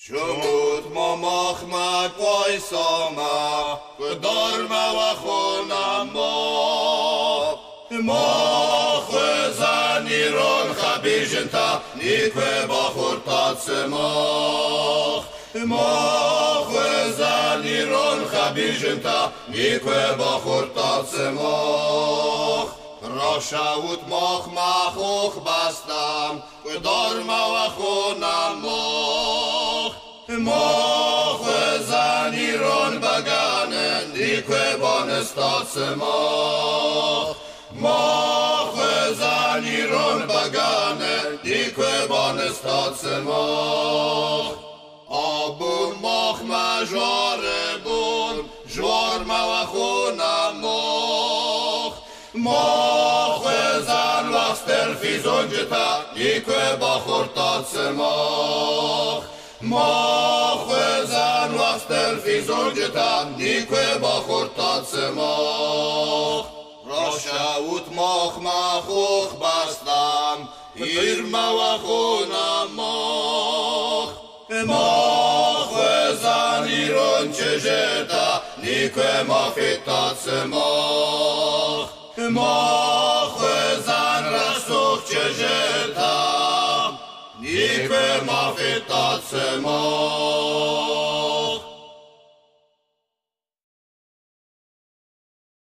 شمود ما مخمک وایساما دارما و خونم ما خوزن ایران خبیجن تا نیکوه با خورتات سماخ ما خوزن ایران خبیجن تا نیکوه با خورتات سماخ راشاوت مخ مخوخ بستم و دارما و خونم ما خوزن ایران بگانن نیکوه بانستات سماخ ما خوزن ایران بگانن نیکوه بانستات سماخ آبون مخ مجاره بون جورما و خونم ما خوزن وقت تلفیزون جتا نیکوه با خورتات سماخ ما خوزن وقت تلفیزون جتا نیکوه با خورتات سماخ راشاوت مخ مخوخ بستم ایرما و خونم ما خوزن ایران چجتا نیکوه ما فیتات سماخ ما خوزن رسوخ چجتا نیکوه ما فیتات سماخ